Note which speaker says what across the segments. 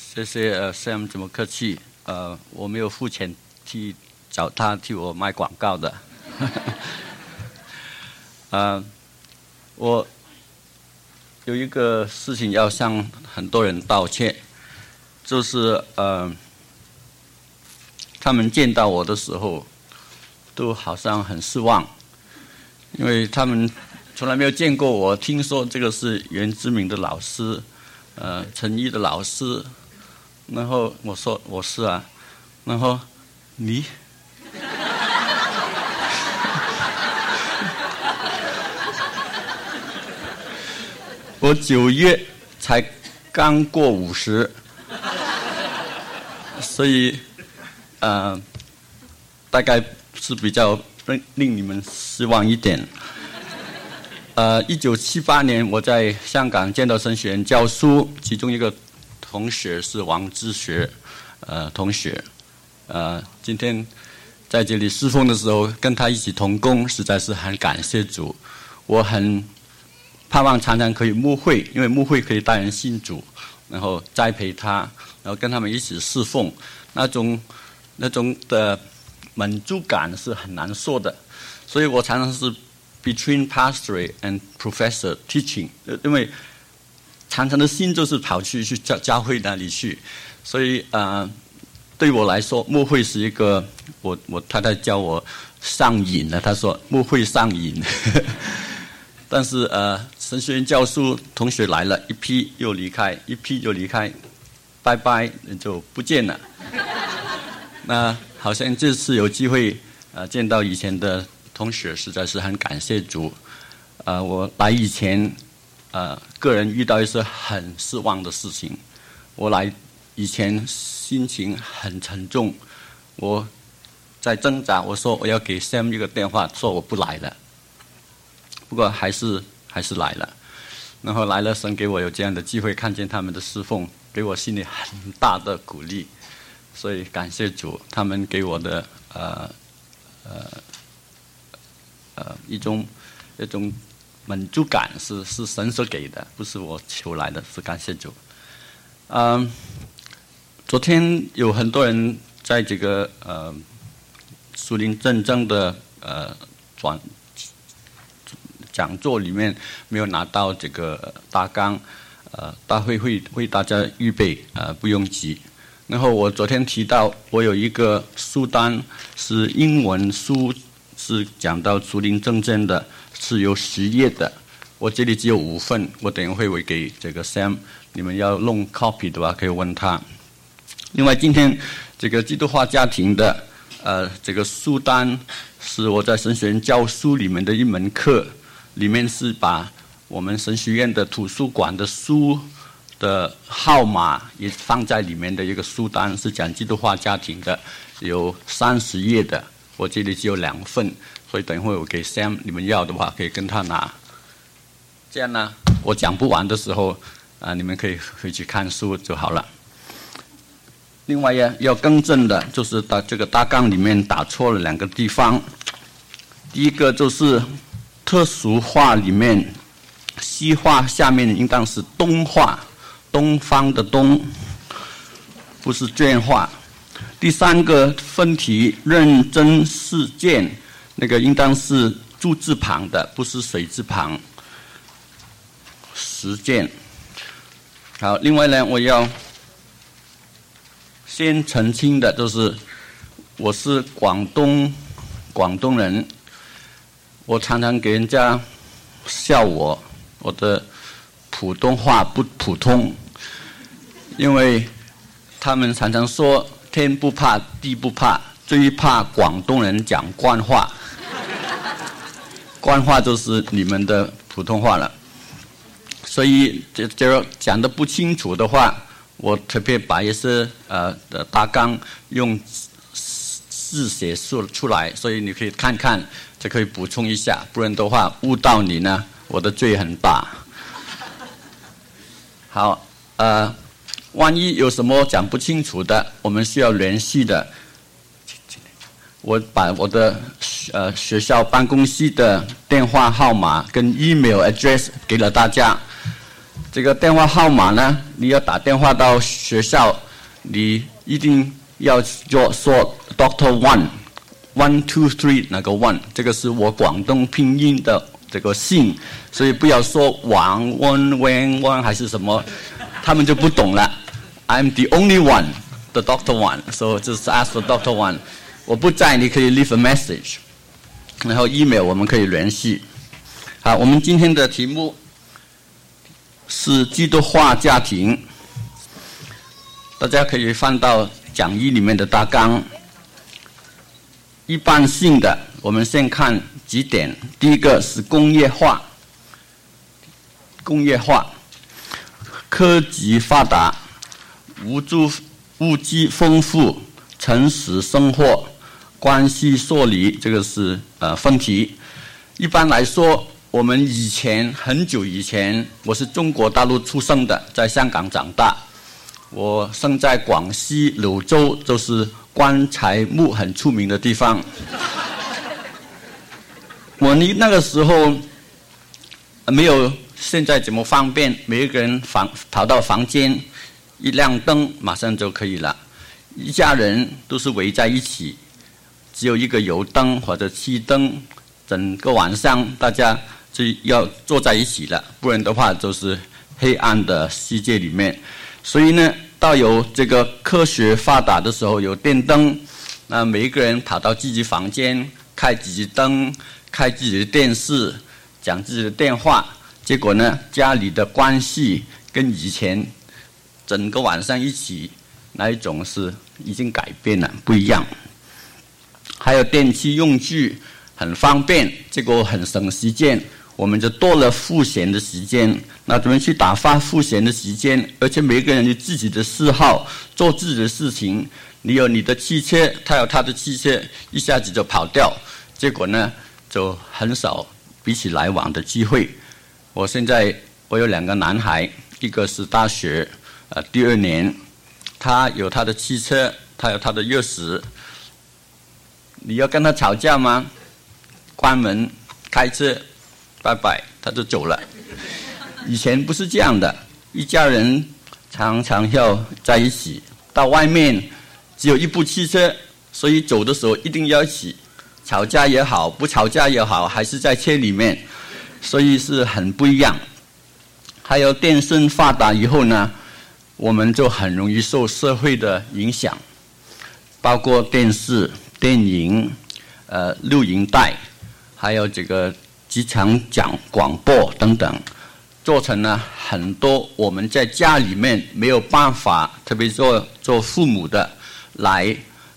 Speaker 1: 谢谢Sam 这么客气，我没有付钱找他替我卖广告的。我有一个事情要向很多人道歉，就是他们见到我的时候都好像很失望，因为他们从来没有见过我，听说这个是袁志明的老师，陈毅的老师，然后我说我是啊，然后你我9月才刚过50，所以大概是比较令你们失望一点。1978年我在香港剑道神学院教书，其中一个同学是王志学同学，今天在这里侍奉的时候跟他一起同工，实在是很感谢主。我很盼望常常可以牧会，因为牧会可以带人信主，然后栽培他，然后跟他们一起侍奉，那种的满足感是很难说的。所以我常常是 between pastorate and professor teaching， 因为常常的心就是跑去教会那里去，所以对我来说牧会是一个，我太太叫我上瘾了，她说牧会上瘾。但是神学院教书同学来了，一批又离开，一批又离开，拜拜就不见了。那好像这次有机会见到以前的同学，实在是很感谢主。我来以前个人遇到一些很失望的事情，我来以前心情很沉重，我在挣扎，我说我要给 Sam 一个电话，说我不来了。不过还是来了，然后来了，神给我有这样的机会看见他们的侍奉，给我心里很大的鼓励，所以感谢主，他们给我的一种满足感是神所给的，不是我求来的，是感谢主。昨天有很多人在这个属灵真正的讲座里面没有拿到这个大纲，大会为大家预备，不用急。然后我昨天提到我有一个书单是英文书，是讲到属灵正正的，是有10页的，我这里只有5份，我等一会会给这个 Sam， 你们要弄 copy 的话可以问他。另外今天这个基督化家庭的这个书单是我在神学院教书里面的一门课，里面是把我们神学院的图书馆的书的号码也放在里面的一个书单，是讲基督化家庭的，有30页的，我这里只有2份，所以等一会我给 Sam， 你们要的话可以跟他拿。这样呢，我讲不完的时候你们可以回去看书就好了。另外要更正的就是这个大纲里面打错了2个地方，第一个就是特殊话里面西话下面应当是东话，东方的东，不是卷话。第3个分题认真事件，那个应当是注字旁的，不是水字旁，实践。好，另外呢，我要先澄清的就是我是广东人，我常常给人家笑我的普通话不普通，因为他们常常说天不怕地不怕，最怕广东人讲官话，官话就是你们的普通话了。所以这讲得不清楚的话，我特别把一些的大纲用字写出来，所以你可以看看，就可以补充一下，不然的话误导你呢，我的罪很大。好，万一有什么讲不清楚的，我们需要联系的，我把我的学校办公室的电话号码跟 email address 给了大家。 这个电话号码呢，你要打电话到学校，你一定要说 Dr. One，123 那个 one， 这个是我广东拼音的这个姓，所以不要说王 Wen 还是什么，他们就不懂了。I'm the only one，the Dr. One，so just ask for Dr. One。我不在，你可以 leave a message， 然后 email 我们可以联系。好，我们今天的题目是基督化家庭，大家可以翻到讲义里面的大纲。一般性的，我们先看几点。第一个是工业化，科技发达，物质丰富，诚实生活，关系疏离，这个是分题。一般来说，我们很久以前，我是中国大陆出生的，在香港长大。我生在广西柳州，就是棺材木很出名的地方。我那个时候没有现在这么方便，每一个人跑到房间，一亮灯马上就可以了。一家人都是围在一起，只有一个油灯或者气灯，整个晚上大家就要坐在一起了，不然的话就是黑暗的世界里面。所以呢，到有这个科学发达的时候，有电灯，那每一个人跑到自己房间，开自己灯，开自己的电视，讲自己的电话，结果呢，家里的关系跟以前整个晚上一起那一种是已经改变了，不一样。还有电器用具很方便，结果很省时间，我们就多了赋闲的时间。那怎么去打发赋闲的时间？而且每个人有自己的嗜好，做自己的事情。你有你的汽车，他有他的汽车，一下子就跑掉，结果呢，就很少彼此来往的机会。我有2个男孩，一个是大学第2年，他有他的汽车，他有他的钥匙。你要跟他吵架吗？关门，开车，拜拜，他就走了。以前不是这样的，一家人常常要在一起，到外面只有一部汽车，所以走的时候一定要一起，吵架也好，不吵架也好，还是在车里面，所以是很不一样。还有电信发达以后呢，我们就很容易受社会的影响，包括电视、电影、录影带，还有这个机场讲广播等等，做成了很多我们在家里面没有办法，特别做父母的来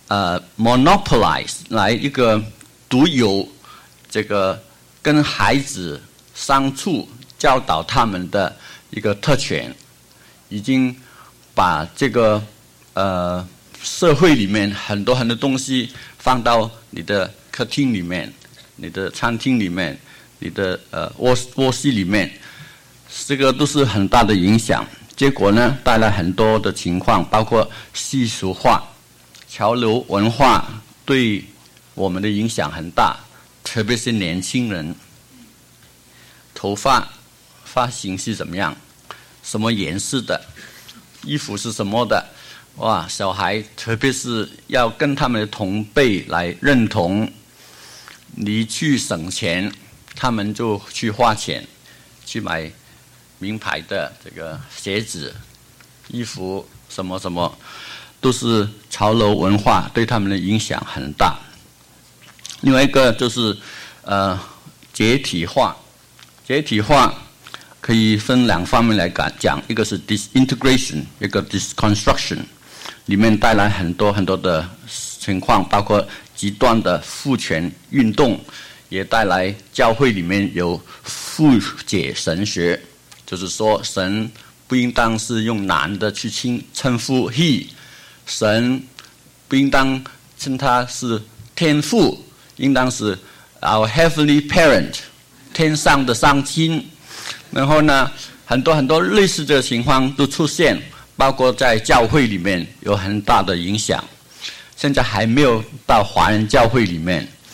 Speaker 1: monopolize， 来一个独有这个跟孩子相处教导他们的一个特权，已经把这个社会里面很多东西放到你的客厅里面，你的餐厅里面，你的卧室里面，这个都是很大的影响。结果呢，带来很多的情况，包括世俗化、潮流文化对我们的影响很大，特别是年轻人，头发型是怎么样，什么颜色的，衣服是什么的，哇，小孩特别是要跟他们的同辈来认同。你去省钱，他们就去花钱，去买名牌的这个鞋子、衣服，什么什么，都是潮流文化对他们的影响很大。另外一个就是解体化，解体化可以分2方面来讲，一个是 disintegration， 一个 disconstruction， 里面带来很多的情况，包括极端的父权运动，也带来教会里面有父解神学，就是说神不应当是用男的去称呼 he， 神不应当称他是天父，应当是 our heavenly parent， 天上的上亲。然后呢，很多类似的情况都出现，包括在教会里面有很大的影响。现在还没有到华人教会里面，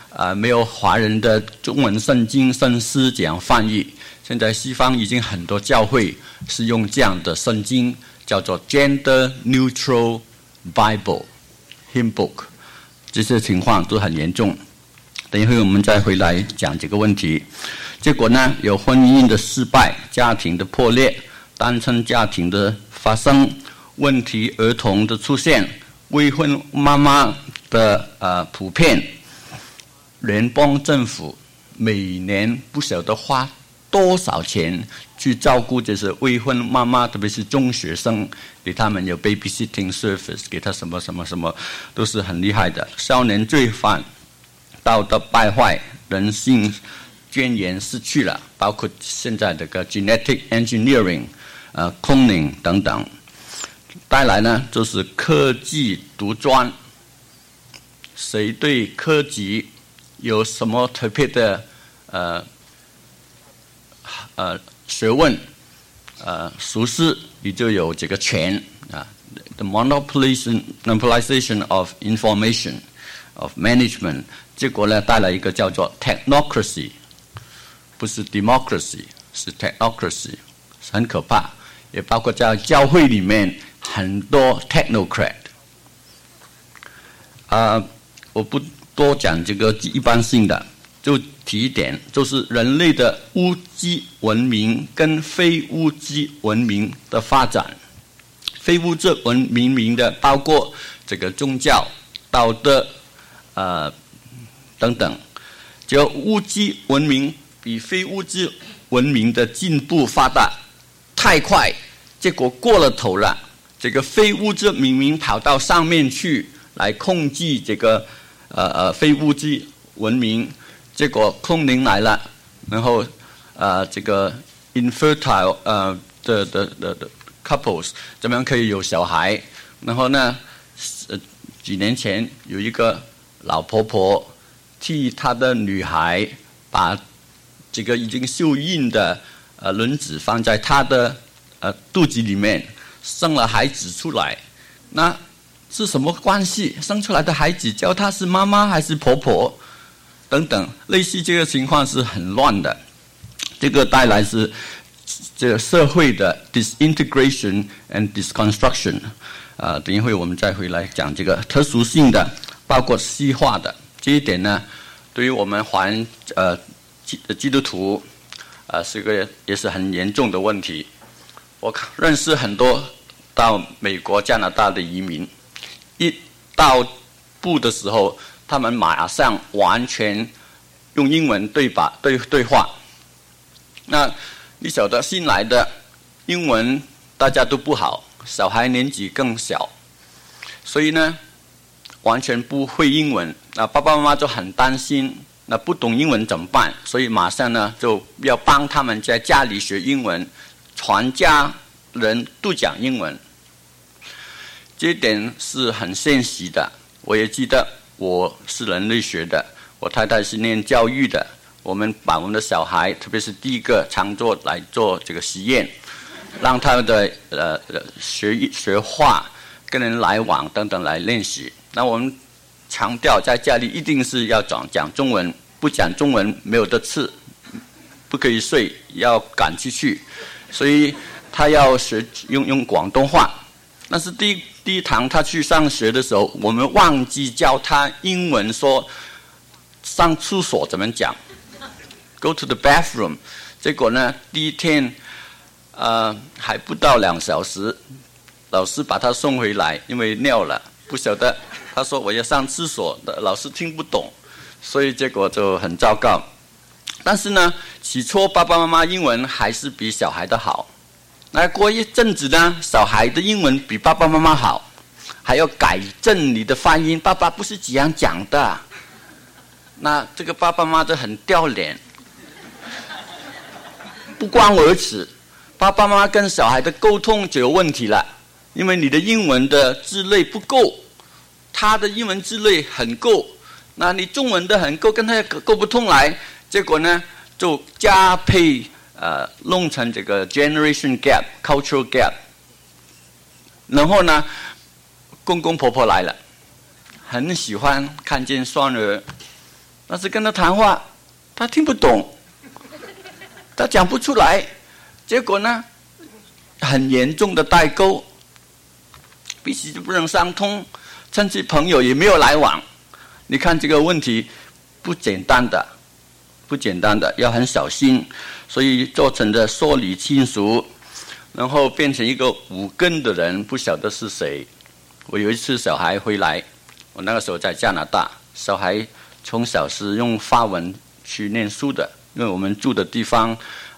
Speaker 1: 没有华人的中文圣经圣诗这样翻译。现在西方已经很多教会是用这样的圣经，叫做 Gender Neutral Bible Hymn Book， 这些情况都很严重。等一会我们再回来讲这个问题。结果呢，有婚姻的失败、家庭的破裂、单亲家庭的发生、问题儿童的出现、未婚妈妈的普遍。联邦政府每年不晓得花多少钱去照顾这些未婚妈妈，特别是中学生，给他们有 babysitting service， 给他什么什么什么，都是很厉害的。少年罪犯、道德败坏、人性尊严失去了，包括现在这个 genetic engineering、cloning 等等，带来呢就是科技独专。谁对科技有什么特别的学问熟识，你就有这个权啊。The monopolization of information of management， 结果呢带来一个叫做 technocracy， 不是 democracy， 是 technocracy， 很可怕。也包括在教会里面很多 technocrat。我不多讲这个一般性的，就提一点，就是人类的物质文明跟非物质文明的发展。非物质文明的包括这个宗教、道德等等。只要物质文明比非物质文明的进步发达太快，结果过了头了，这个非物质文明跑到上面去来控制这个非物质文明，结果空灵来了，然后这个 infertile 的 couples 怎么样可以有小孩？然后呢，几年前有一个老婆婆替她的女孩把这个已经受孕的卵子放在她的肚子里面，生了孩子出来，那是什么关系？生出来的孩子叫她是妈妈还是婆婆？等等，类似这个情况是很乱的。这个带来是这个社会的 disintegration and disconstruction。等一会我们再回来讲这个特殊性的，包括西化的这一点呢，对于我们华人基督徒是个也是很严重的问题。我认识很多到美国、加拿大的移民。一到步的时候，他们马上完全用英文对话。那你晓得新来的英文大家都不好，小孩年纪更小，所以呢完全不会英文。那爸爸妈妈就很担心，那不懂英文怎么办？所以马上呢就要帮他们在家里学英文，全家人都讲英文。这一点是很现实的。我也记得我是人类学的，我太太是念教育的，我们把我们的小孩，特别是第一个常做来做这个实验，让他们的学话、跟人来往等等来练习。那我们强调在家里一定是要讲中文，不讲中文没有得吃，不可以睡，要赶出去。所以他要学用广东话。但是第一堂他去上学的时候，我们忘记教他英文，说上厕所怎么讲 ，go to the bathroom。结果呢，第一天还不到2小时，老师把他送回来，因为尿了，不晓得。他说我要上厕所，老师听不懂，所以结果就很糟糕。但是呢，起初爸爸妈妈英文还是比小孩的好。那过一阵子呢，小孩的英文比爸爸妈妈好，还要改正你的发音，爸爸不是这样讲的。那这个爸爸妈妈就很掉脸。不光如此，爸爸妈妈跟小孩的沟通就有问题了，因为你的英文的字类不够，他的英文字类很够，那你中文的很够，跟他沟不通来，结果呢就加倍弄成这个 generation gap、cultural gap。然后呢，公公婆婆来了，很喜欢看见孙儿但是跟他谈话，他听不懂，他讲不出来，结果呢，很严重的代沟，彼此就不能相通，甚至朋友也没有来往。你看这个问题不简单的，要很小心，所以做成的疏离亲属，然后变成一个无根的人，不晓得是谁。我有一次小孩回来，我那个时候在加拿大，小孩从小是用法文去念书的，因为我们住的地方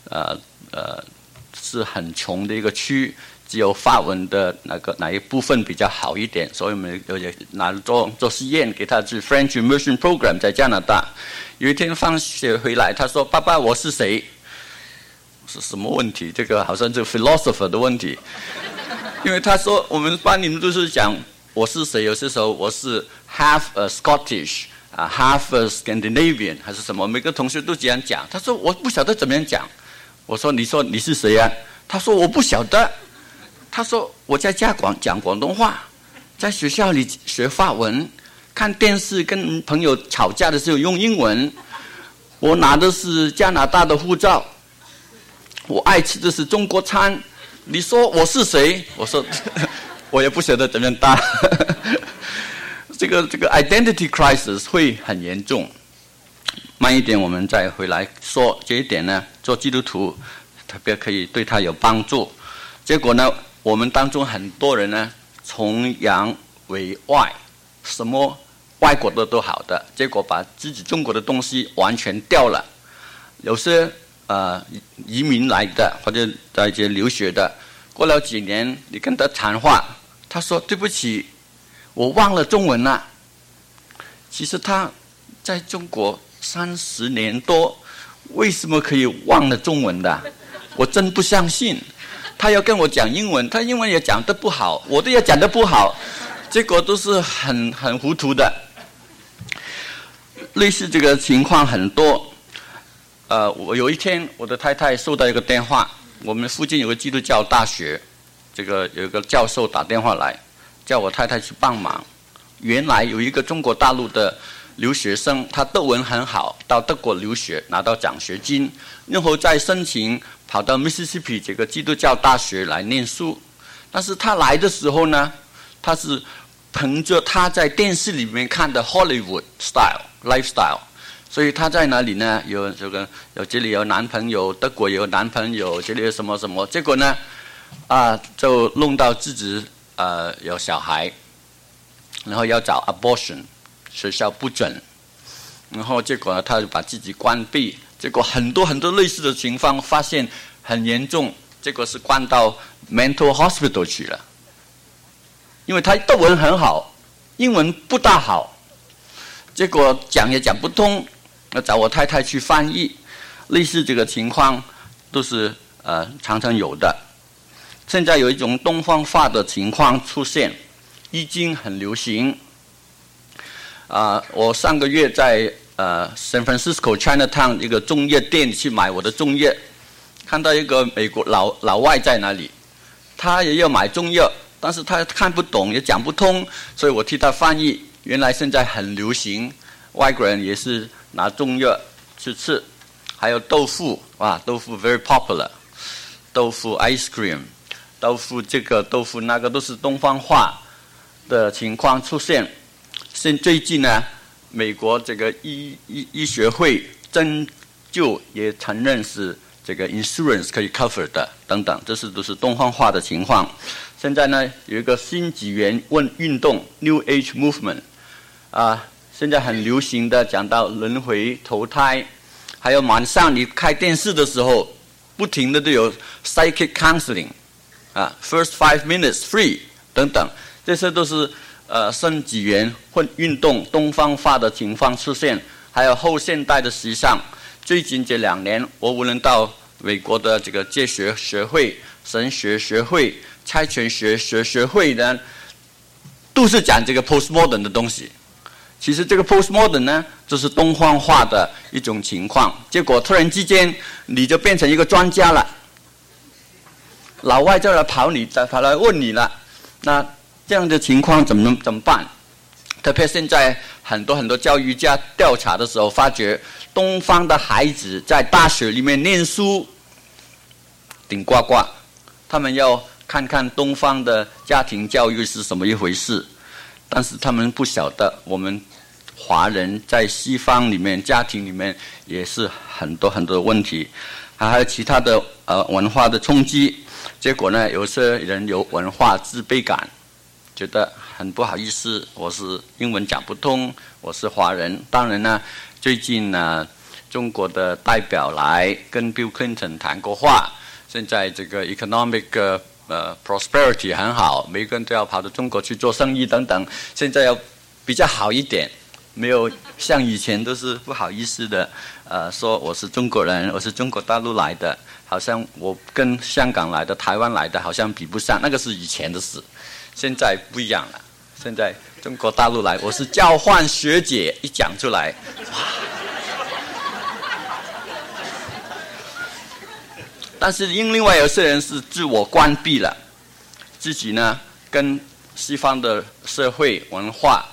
Speaker 1: 是很穷的一个区，只有法文的哪一部分比较好一点，所以我们也拿做实验，给他去 French Immersion Program 在加拿大。有一天放学回来，他说：“爸爸，我是谁？”是什么问题？这个好像是 philosopher 的问题，因为他说我们班里面都是讲我是谁，有些时候我是 half a Scottish。half a Scandinavian 还是什么，每个同学都这样讲。他说我不晓得怎么样讲。我说你说你是谁啊？他说我不晓得。他说我在家讲广东话，在学校里学法文，看电视跟朋友吵架的时候用英文。我拿的是加拿大的护照，我爱吃的是中国餐。你说我是谁？我说我也不晓得怎么样答。这个 identity crisis 会很严重。慢一点我们再回来说这一点呢，做基督徒特别可以对他有帮助。结果呢，我们当中很多人呢崇洋为外，什么外国的都好的，结果把自己中国的东西完全掉了。有些移民来的或者在这留学的，过了几年你跟他谈话，他说对不起，我忘了中文了。其实他在中国30年多，为什么可以忘了中文的？我真不相信。他要跟我讲英文，他英文也讲得不好，我的也讲得不好，结果都是很糊涂的。类似这个情况很多。我有一天我的太太收到一个电话，我们附近有个基督教大学，这个有一个教授打电话来，叫我太太去帮忙。原来有一个中国大陆的留学生，他德文很好，到德国留学拿到奖学金，然后再申请跑到 Mississippi 这个基督教大学来念书。但是他来的时候呢，他是凭着他在电视里面看的 Hollywood lifestyle， 所以他在哪里呢？有这里有男朋友，德国有男朋友，这里有什么什么，结果呢就弄到自己有小孩，然后要找 abortion， 学校不准，然后结果呢他就把自己关闭，结果很多类似的情况发现很严重，结果是关到 mental hospital 去了。因为他德文很好，英文不大好，结果讲也讲不通，要找我太太去翻译。类似这个情况都是常常有的。现在有一种东方化的情况出现，已经很流行。我上个月在San Francisco Chinatown 一个中药店去买我的中药，看到一个美国老外在那里，他也要买中药，但是他看不懂也讲不通，所以我替他翻译。原来现在很流行，外国人也是拿中药去吃。还有豆腐，豆腐 very popular， 豆腐 ice cream， 豆腐这个豆腐那个都是东方化的情况出现。最近呢，美国这个医学会针灸也承认是这个 insurance 可以 cover 的等等，这都是东方化的情况。现在呢，有一个新纪元运动 New Age Movement， 现在很流行的讲到轮回投胎，还有晚上你开电视的时候，不停的都有 psychic counseling， first 5 minutes free 等等，这些都是新纪元运动东方化的情况出现。还有后现代的时尚，最近这2年，我无论到美国的这个戒学学会、神学学会、猜拳学会呢，都是讲这个 postmodern 的东西。其实这个 postmodern 呢，就是东方化的一种情况。结果突然之间，你就变成一个专家了，老外就来跑来问你了。那这样的情况怎么办？ 特别现在很多教育家调查的时候，发觉东方的孩子在大学里面念书顶呱呱，他们要看看东方的家庭教育是什么一回事，但是他们不晓得我们华人在西方里面家庭里面也是很多的问题，还有其他的文化的冲击，结果呢，有些人有文化自卑感，觉得很不好意思，我是英文讲不通，我是华人。当然呢，最近呢，中国的代表来跟 Bill Clinton 谈过话，现在这个 economic prosperity 很好，每个人都要跑到中国去做生意等等，现在要比较好一点，没有像以前都是不好意思的说我是中国人，我是中国大陆来的，好像我跟香港来的、台湾来的好像比不上，那个是以前的事，现在不一样了。现在中国大陆来，我是交换学姐，一讲出来，哇！但是另外有些人是自我关闭了，自己呢跟西方的社会文化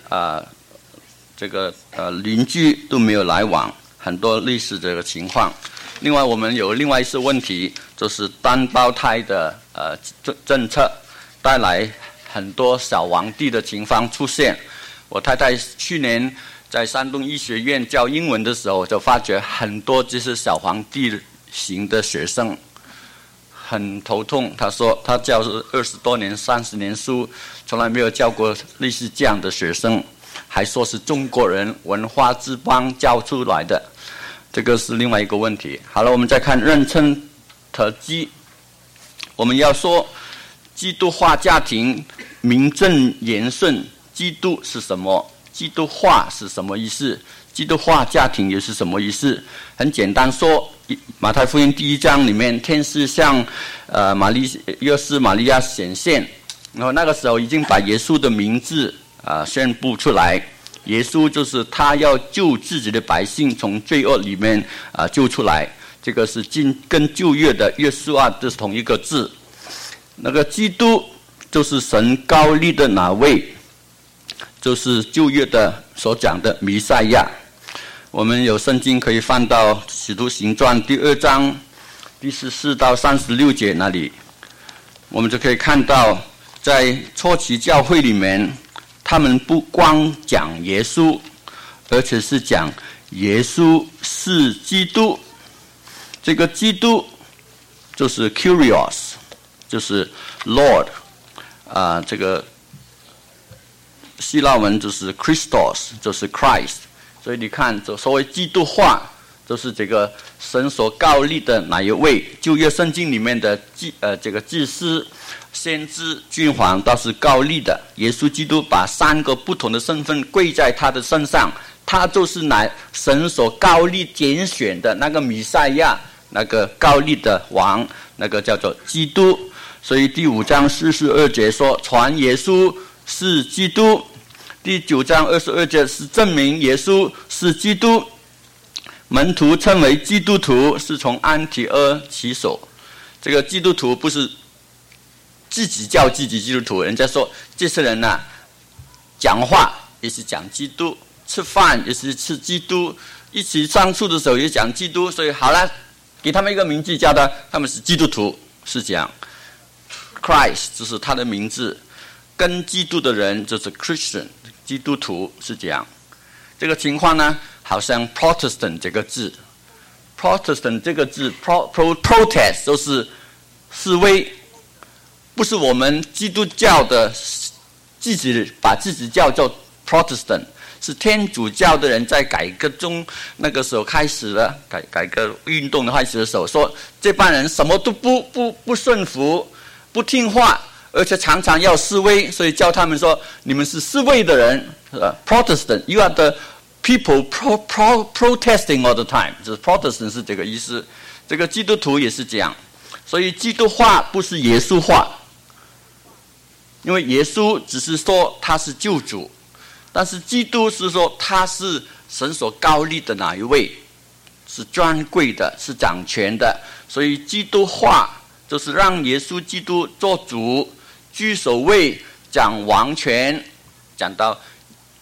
Speaker 1: 邻居都没有来往，很多类似这个情况。另外我们有另外一些问题，就是单胞胎的政策带来很多小皇帝的情况出现。我太太去年在山东医学院教英文的时候，就发觉很多这些小皇帝型的学生很头痛。他说他教20多年、30年书，从来没有教过类似这样的学生，还说是中国人文化之邦教出来的，这个是另外一个问题。好了，我们再看妊娠特基。我们要说基督化家庭名正言顺，基督是什么？基督化是什么意思？基督化家庭又是什么意思？很简单说，马太福音1章里面，天使向约瑟玛利亚显现，然后那个时候已经把耶稣的名字宣布出来。耶稣就是他要救自己的百姓从罪恶里面救出来，这个是跟旧约的约书亚这是同一个字。那个基督就是神高立的哪位，就是旧约的所讲的弥赛亚。我们有圣经可以翻到使徒行传2章第14到36节那里，我们就可以看到在初期教会里面，他们不光讲耶稣，而且是讲耶稣是基督。这个基督就是 Kyrios， 就是 Lord， 这个希腊文就是 Christos， 就是 Christ。所以你看，所谓基督化，就是这个神所高立的哪一位？旧约圣经里面的这个祭司、先知、君王都是高立的。耶稣基督把3个不同的身份归在他的身上，他就是神所高立拣选的那个弥赛亚，那个高立的王，那个叫做基督。所以第5章42节说，传耶稣是基督。第9章22节是证明耶稣是基督。门徒称为基督徒是从安提阿起手。这个基督徒不是自己叫自己基督徒，人家说这些人讲话也是讲基督，吃饭也是吃基督，一起相处的时候也讲基督，所以好了，给他们一个名字，叫他们是基督徒，是这样。Christ 就是他的名字，跟基督的人就是 Christian， 基督徒是这样。这个情况呢，好像 Protestant 这个字 ，Protestant 这个字 protest 就是示威，不是我们基督教的自己把自己叫做 Protestant， 是天主教的人在改革中那个时候开始了改革运动的开始的时候，说这帮人什么都不顺服，不听话，而且常常要示威，所以叫他们说你们是示威的人，Protestant， you are the people protesting all the time， 就是 Protestant 是这个意思。这个基督徒也是这样，所以基督化不是耶稣化，因为耶稣只是说他是救主，但是基督是说他是神所高立的哪一位，是尊贵的，是掌权的，所以基督化就是让耶稣基督做主，居首位，讲王权，讲到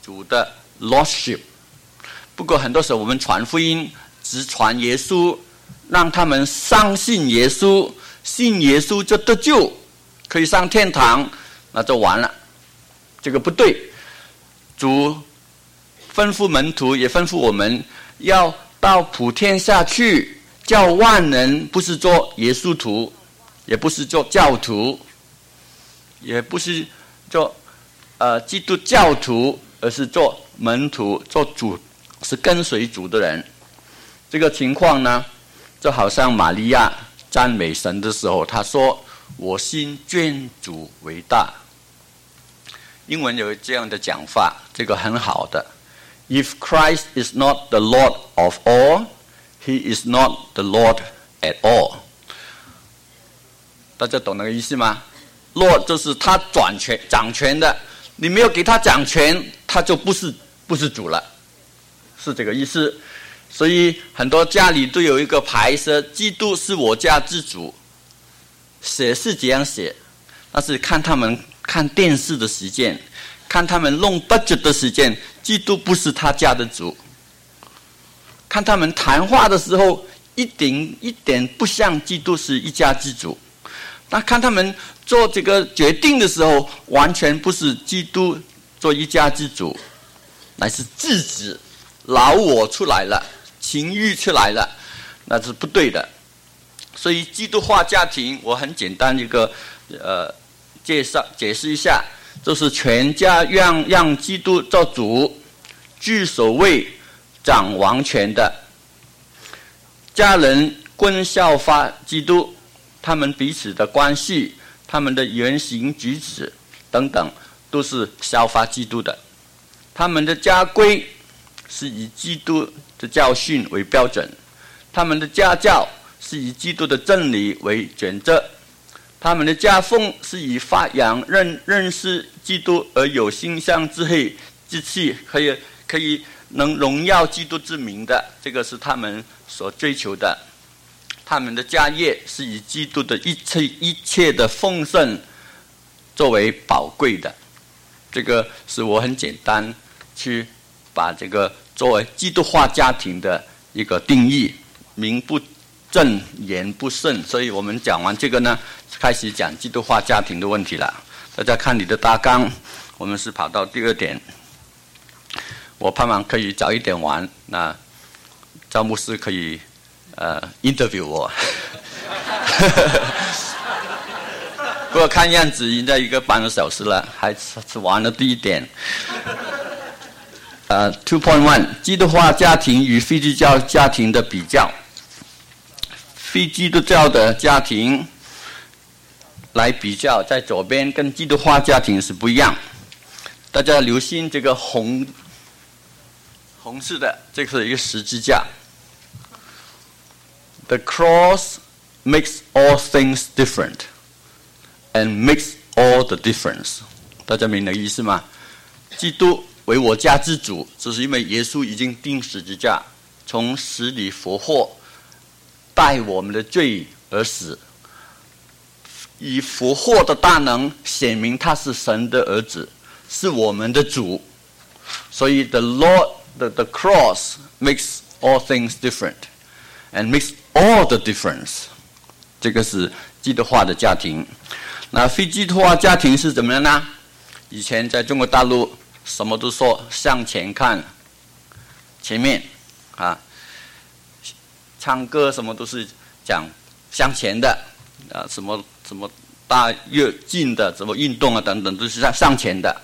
Speaker 1: 主的 Lordship。不过很多时候我们传福音只传耶稣，让他们相信耶稣，信耶稣就得救，可以上天堂，那就完了。这个不对。主吩咐门徒，也吩咐我们要到普天下去，叫万人，不是做耶稣徒，也不是做教徒，也不是做基督教徒，而是做门徒，做主，是跟随主的人。这个情况呢，就好像玛利亚赞美神的时候，她说：“我心尊主为大。”英文有这样的讲法，这个很好的。If Christ is not the Lord of all, He is not the Lord at all。大家懂那个意思吗？ Lord 就是他掌权的，你没有给他掌权，他就不是主了，是这个意思。所以很多家里都有一个牌说：“基督是我家之主。”写是这样写，但是看他们看电视的时间，看他们弄 budget 的时间，基督不是他家的主。看他们谈话的时候，一点不像基督是一家之主。那看他们做这个决定的时候，完全不是基督做一家之主，乃是自己老我出来了，情欲出来了，那是不对的。所以基督化家庭，我很简单一个解释一下，就是全家让基督做主，居首位，掌王权的。家人均效法基督，他们彼此的关系，他们的言行举止等等，都是效法基督的。他们的家规是以基督的教训为标准，他们的家教是以基督的真理为准则，他们的家风是以发扬认识基督而有馨香之气，可以能荣耀基督之名的，这个是他们所追求的。他们的家业是以基督的一切的丰盛作为宝贵的。这个是我很简单去把这个作为基督化家庭的一个定义，名不正言不顺。所以我们讲完这个呢，开始讲基督化家庭的问题了。大家看你的大纲，我们是跑到第2点。我盼望可以早一点完，那赵牧师可以interview 我。不过看样子已经在1个半个小时了，还是完了第1点。2.1 基督化家庭与非基督教家庭的比较。非基督教的家庭来比较，在左边跟基督化家庭是不一样。大家留心这个红色的，这是一个十字架。The cross makes all things different and makes all the difference。大家明白意思吗？基督为我家之主，就是因为耶稣已经钉十字架，从死里复活，代我们的罪而死，以复活的大能显明他是神的儿子，是我们的主。所以 the cross makes all things different and makes all the difference。 这个是基督化的家庭。那非基督化家庭是怎么样呢？以前在中国大陆什么都说向前看，前面啊，唱歌什么都是讲向前的啊，什么大跃进的，什么运动啊等等都是向前的。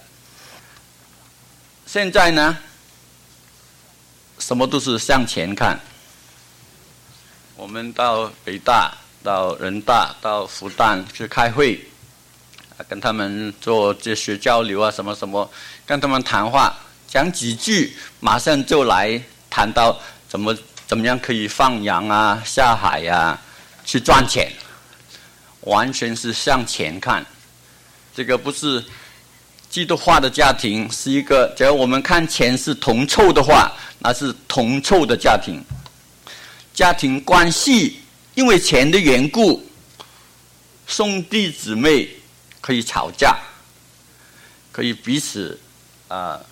Speaker 1: 现在呢，什么都是向前看。我们到北大、到人大、到复旦去开会，跟他们做这些交流啊，什么，跟他们谈话，讲几句，马上就来谈到怎么样可以放羊啊、下海啊，去赚钱，完全是向前看。这个不是基督化的家庭，是一个只要我们看钱是铜臭的话，那是铜臭的家庭。家庭关系因为钱的缘故，兄弟姊妹可以吵架，可以彼此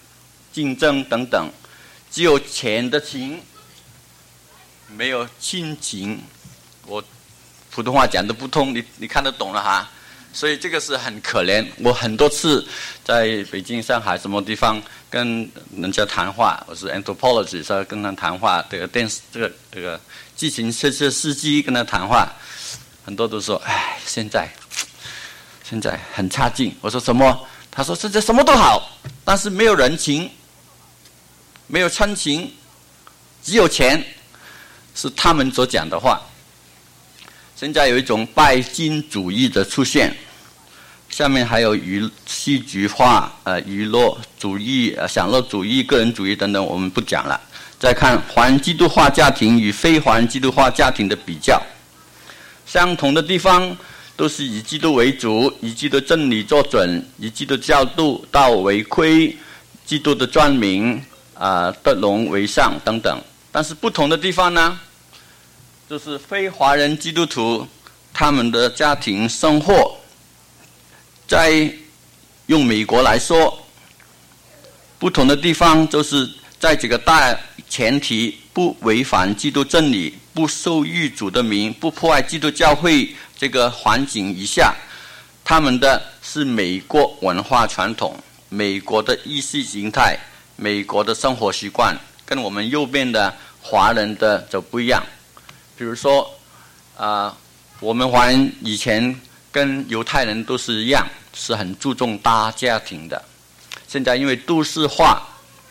Speaker 1: 竞争等等，只有钱的情，没有亲情。我普通话讲得不通，你看得懂了哈？所以这个是很可怜。我很多次在北京、上海什么地方跟人家谈话，我是 anthropologist， 跟他谈话，这个激情车司机跟他谈话，很多都说，哎，现在很差劲。我说什么？他说现在什么都好，但是没有人情，没有亲情，只有钱，是他们所讲的话。现在有一种拜金主义的出现，下面还有戏剧化、娱乐主义、享乐主义、个人主义等等，我们不讲了。再看华人基督化家庭与非华人基督化家庭的比较，相同的地方都是以基督为主，以基督真理做准，以基督教导为亏，基督的专名德隆为上等等。但是不同的地方呢，就是非华人基督徒他们的家庭生活，在用美国来说，不同的地方就是在这个大前提，不违反基督真理，不受狱主的名，不破坏基督教会这个环境以下，他们的是美国文化传统，美国的意识形态，美国的生活习惯，跟我们右边的华人的就不一样。比如说我们华人以前跟犹太人都是一样，是很注重大家庭的。现在因为都市化，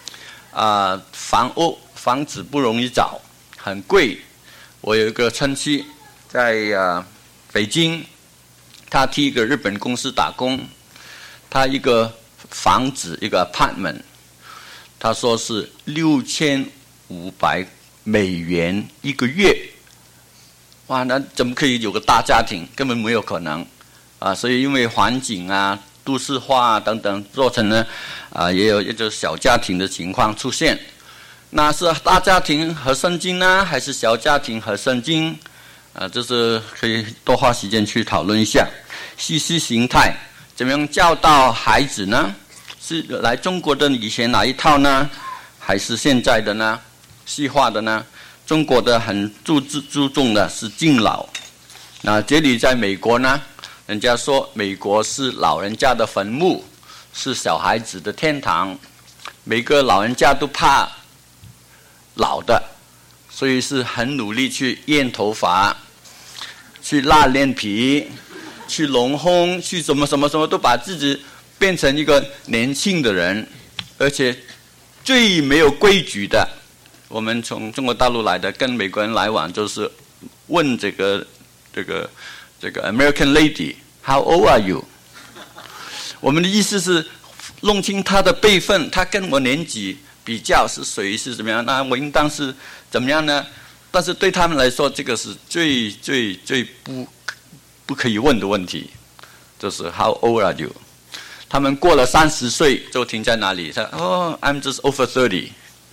Speaker 1: 房子不容易找，很贵。我有一个亲戚在北京，他替一个日本公司打工，他一个房子一个 apartment， 他说是6500美元一个月。哇，那怎么可以有个大家庭？根本没有可能所以因为环境都市化等等，做成了也有一种小家庭的情况出现。那是大家庭和圣经呢，还是小家庭和圣经？这是可以多花时间去讨论一下。意识形态怎么样教导孩子呢？是来中国的以前哪一套呢？还是现在的呢？西化的呢？中国的很注重的是敬老。那这里在美国呢，人家说美国是老人家的坟墓，是小孩子的天堂。每个老人家都怕老的，所以是很努力去验头发，去拉脸皮，去隆烘，去什么都把自己变成一个年轻的人。而且最没有规矩的，我们从中国大陆来的，跟美国人来往就是问这个 American lady how old are you？ 我们的意思是弄清他的辈分，他跟我年纪比较是谁是怎么样，那我应当是怎么样呢？但是对他们来说，这个是最不可以问的问题，就是 how old are you？ 他们过了30岁就停在哪里？他I'm just over 30。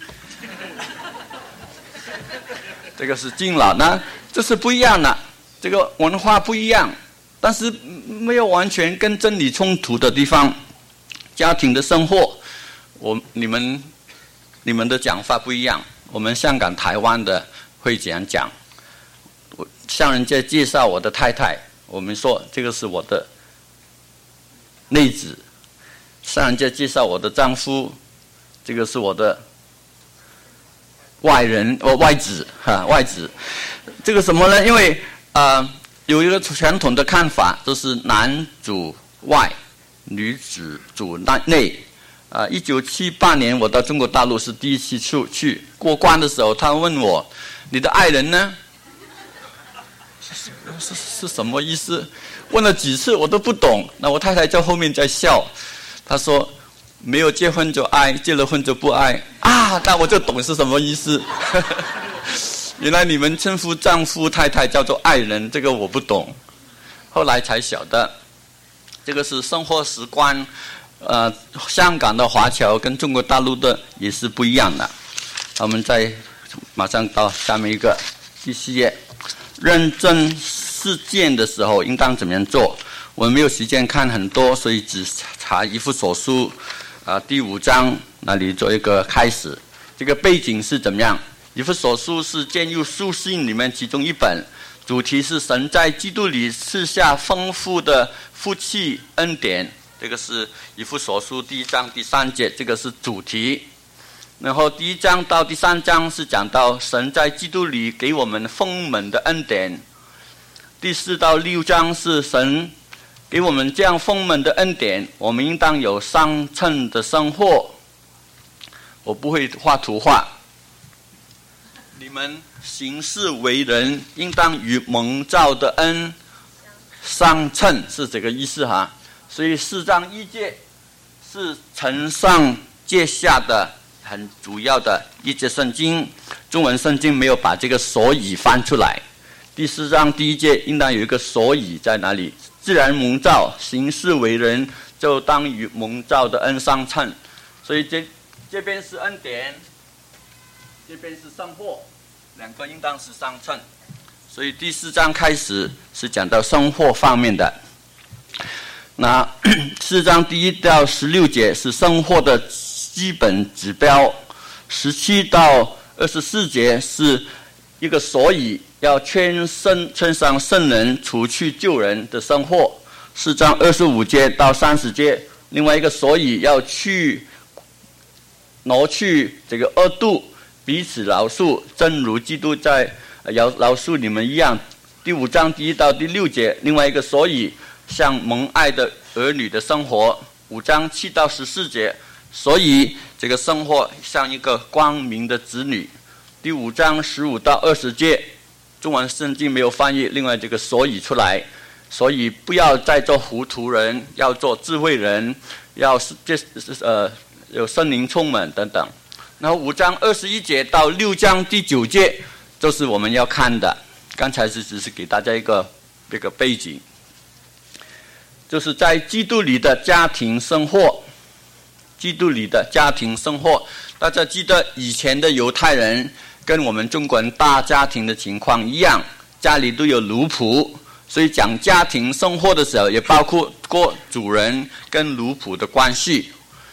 Speaker 1: 这个是敬老呢，这是不一样的，这个文化不一样，但是没有完全跟真理冲突的地方。家庭的生活，你们的讲法不一样。我们香港、台湾的会这样讲。我向人家介绍我的太太，我们说这个是我的内子；向人家介绍我的丈夫，这个是我的外子。这个什么呢？因为有一个传统的看法，就是男主外，女子主内。1978年我到中国大陆是第一次去过关的时候，他问我：“你的爱人呢？”是什么意思？问了几次我都不懂。那我太太在后面在笑，她说：“没有结婚就爱，结了婚就不爱啊！”那我就懂是什么意思。原来你们称呼丈夫太太叫做爱人，这个我不懂，后来才晓得，这个是生活习惯。香港的华侨跟中国大陆的也是不一样的。我们再马上到下面一个第4页，认真事件的时候应当怎么样做？我们没有时间看很多，所以只查一幅所书。 第5章那里做一个开始。这个背景是怎么样？以弗所书是监狱书信里面其中一本，主题是神在基督里赐下丰富的福气恩典。这个是以弗所书第1章第3节，这个是主题。然后第1章到第3章是讲到神在基督里给我们丰满的恩典。第4到6章是神给我们这样丰满的恩典，我们应当有相称的生活。我不会画图画。你们行事为人，应当与蒙召的恩相称，是这个意思哈。所以4章1节是承上接下的很主要的一节圣经，中文圣经没有把这个所以翻出来。第4章第1节应当有一个所以在哪里？自然蒙召，行事为人，就当与蒙召的恩相称。所以这边是恩典，这边是生活，两个应当是相称。所以第4章开始是讲到生活方面的。那4章第1到16节是生活的基本指标，17到24节是一个所以要圈上圣人，除去旧人的生活。4章25节到30节，另外一个所以要挪去这个恶毒，彼此饶恕，正如基督在饶恕你们一样。第5章第1到第6节，另外一个所以像蒙爱的儿女的生活。5章7到14节，所以这个生活像一个光明的子女。第5章15到20节，中文圣经没有翻译，另外这个所以出来，所以不要再做糊涂人，要做智慧人，要有圣灵充满等等。然后5章21节到6章第9节就是我们要看的。刚才只是给大家一个背景，就是在基督里的家庭生活。基督里的家庭生活，大家记得以前的犹太人跟我们中国人大家庭的情况一样，家里都有奴仆，所以讲家庭生活的时候也包括主人跟奴仆的关系。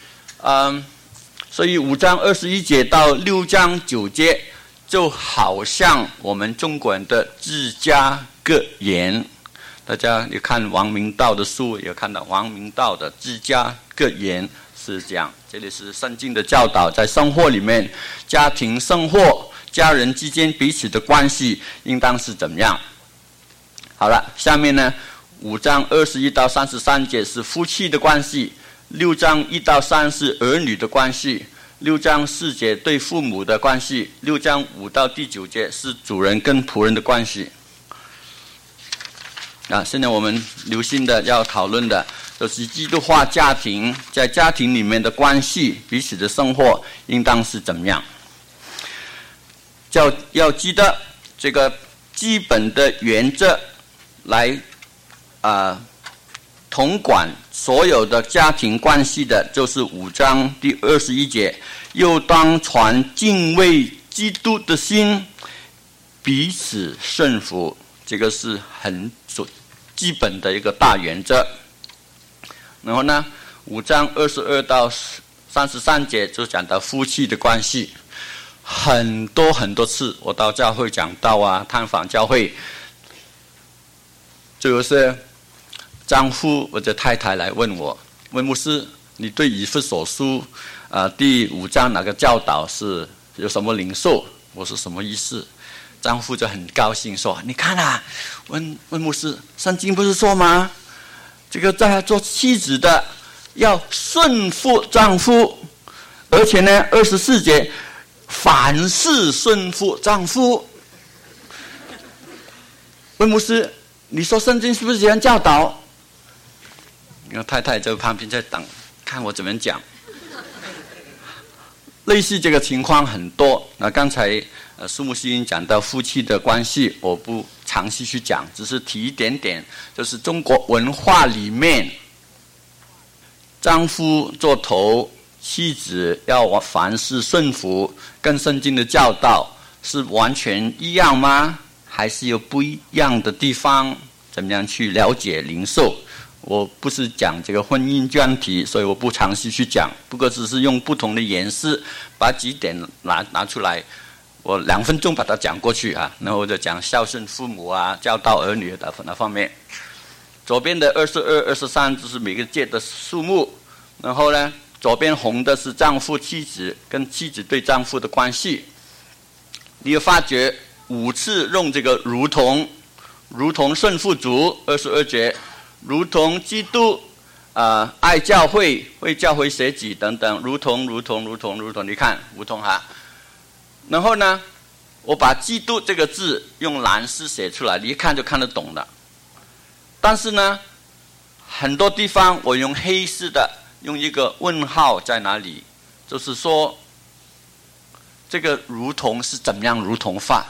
Speaker 1: 所以5章21节到6章9节就好像我们中国人的治家各言。大家有看王明道的书，有看到王明道的治家各言是这样。这里是圣经的教导，在生活里面，家庭生活，家人之间彼此的关系应当是怎么样。好了，下面呢5章21到33节是夫妻的关系，6章1到3是儿女的关系，6章4节对父母的关系，6章5到第9节是主人跟仆人的关系。现在我们留心的要讨论的就是基督化家庭，在家庭里面的关系，彼此的生活应当是怎么样。要记得这个基本的原则来统管所有的家庭关系的，就是5章第21节，又当传敬畏基督的心，彼此顺服。这个是很基本的一个大原则。然后呢5章22到33节就讲到夫妻的关系，很多次我到教会讲道啊，探访教会，就是丈夫或者太太来问牧师，你对以弗所书第5章哪个教导是有什么领受？我说什么意思？丈夫就很高兴说，你看啊，问牧师，圣经不是说吗？这个在做妻子的要顺服丈夫，而且呢24节凡事顺服丈夫。问牧师，你说圣经是不是这样教导？太太在旁边在等，看我怎么讲。类似这个情况很多。那刚才苏牧师已经讲到夫妻的关系，我不详细去讲，只是提一点点，就是中国文化里面，丈夫做头，妻子要凡事顺服，跟圣经的教导是完全一样吗？还是有不一样的地方？怎么样去了解领受？ 我不是讲这个婚姻专题，所以我不详细去讲，不过只是用不同的颜色把几点拿出来，我2分钟把它讲过去啊，然后我就讲孝顺父母啊，教导儿女的那方面。左边的22、23就是每个节的数目，然后呢，左边红的是丈夫妻子跟妻子对丈夫的关系。你有发觉5次用这个如同顺服主22节，如同基督爱教会，为教会舍己等等，如同，你看如同哈。然后呢，我把基督这个字用蓝字写出来，你一看就看得懂的。但是呢，很多地方我用黑色的，用一个问号在哪里，就是说这个如同是怎么样如同法？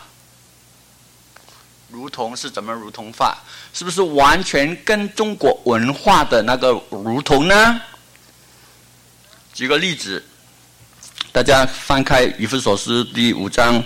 Speaker 1: 如同是怎么如同法？是不是完全跟中国文化的那个如同呢？举个例子，大家翻开以弗所书第5章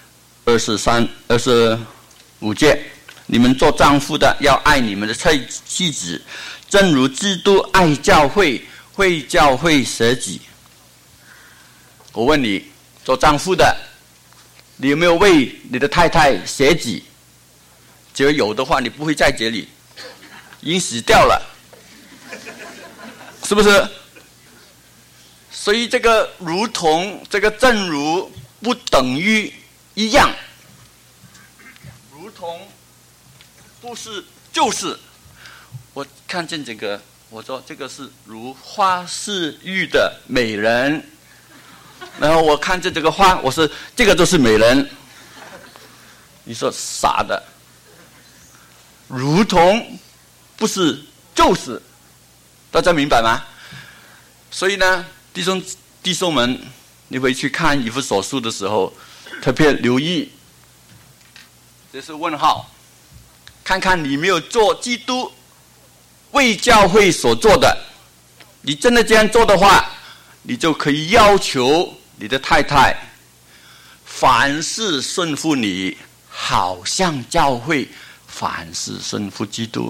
Speaker 1: 23、25节，你们做丈夫的要爱你们的妻子，正如基督爱教会，为教会舍己。我问你，做丈夫的，你有没有为你的太太舍己？只要有的话，你不会在这里，已经死掉了，是不是？所以这个如同，这个正如不等于一样，如同不是就是。我看见这个，我说这个是如花似玉的美人，然后我看见这个花，我说这个就是美人。你说傻的，如同不是就是，大家明白吗？所以呢，弟兄们，你回去看以弗所书的时候，特别留意，这是问号，看看你没有做基督为教会所做的。你真的这样做的话，你就可以要求你的太太凡事顺服你，好像教会凡事顺服基督。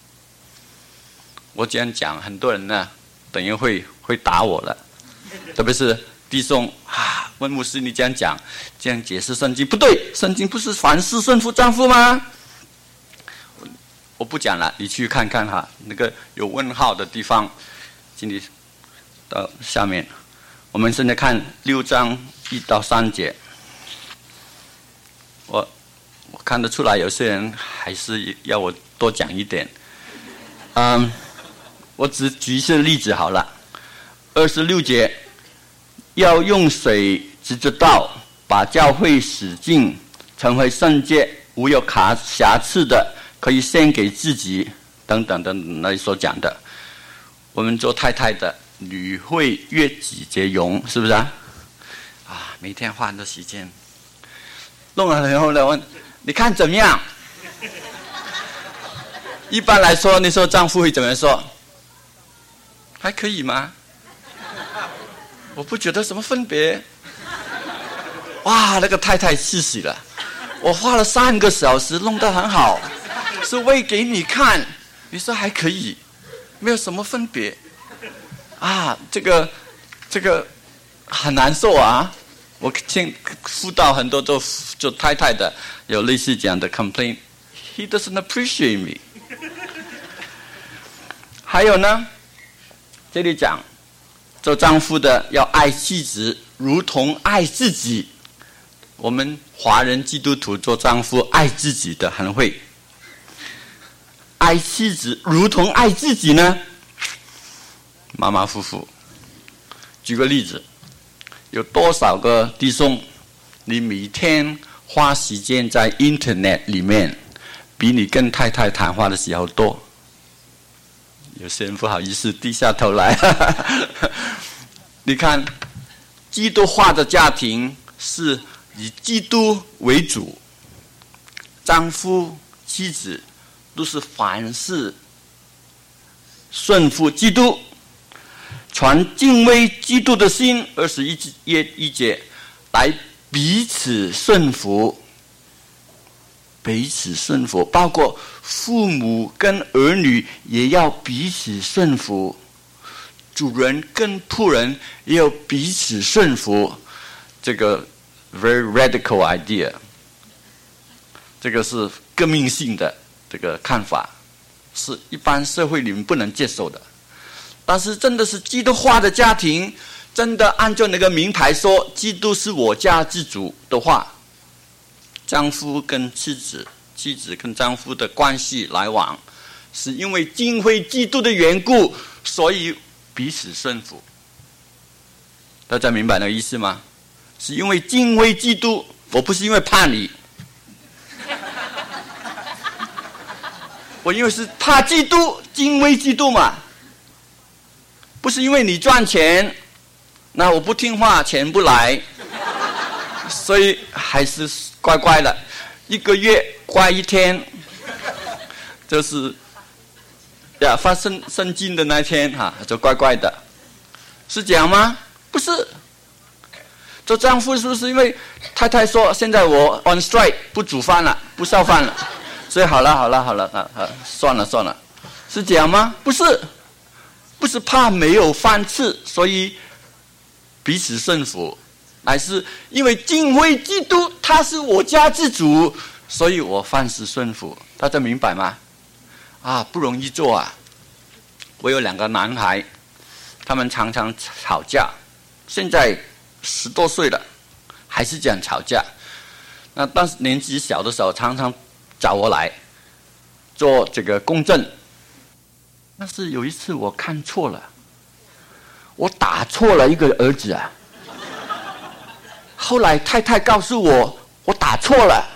Speaker 1: 我这样讲，很多人呢，等于会打我了，特别是弟兄问牧师，你这样讲，这样解释圣经不对，圣经不是凡事顺服丈夫吗？我不讲了，你去看看哈，那个有问号的地方，请你到下面。我们现在看6章1到3节。我看得出来，有些人还是要我多讲一点。我只举一些例子好了。26节，要用水直着道，把教会洗净，成为圣洁，无有瑕疵的，可以献给自己，等等等等，那里所讲的。我们做太太的，女会悦己节容，是不是啊？每天花很多时间，弄了然后呢问，你看怎么样？一般来说，你说丈夫会怎么说？还可以吗？我不觉得什么分别。哇，那个太太气死了！我花了3个小时弄得很好，是为给你看。你说还可以，没有什么分别。这个很难受啊！我听辅导很多做太太的，有类似这样的 complaint。He doesn't appreciate me。还有呢，这里讲做丈夫的要爱妻子，如同爱自己。我们华人基督徒做丈夫爱自己的很会，爱妻子如同爱自己呢，马马虎虎。举个例子，有多少个弟兄，你每天花时间在 Internet 里面，比你跟太太谈话的时候多？有些人不好意思低下头来。你看，基督化的家庭是以基督为主，丈夫妻子都是凡事顺服基督，传敬畏基督的心，21节来彼此顺服， 彼此顺服，包括父母跟儿女也要彼此顺服，主人跟仆人也要彼此顺服。这个 very radical idea， 这个是革命性的这个看法，是一般社会里面不能接受的。但是真的是基督化的家庭，真的按照那个名牌说基督是我家之主的话，丈夫跟妻子，妻子跟丈夫的关系来往，是因为敬畏基督的缘故，所以彼此顺服。大家明白那个意思吗？是因为敬畏基督，我不是因为怕你，我因为是怕基督，敬畏基督嘛。不是因为你赚钱，那我不听话，钱不来，所以还是乖乖的，一个月乖一天，就是发圣经的那天就乖乖的，是这样吗？不是。做丈夫是不是因为太太说现在我 on strike 不煮饭了，不烧饭了，所以好了，算了，是这样吗？不是。不是怕没有饭吃，所以彼此顺服，乃是因为敬畏基督，他是我家之主，所以我凡事顺服。大家明白吗？不容易做啊！我有2个男孩，他们常常吵架，现在10多岁了，还是这样吵架。那当时年纪小的时候，常常找我来做这个公证。但是有一次我看错了，我打错了一个儿子啊。后来太太告诉我打错了，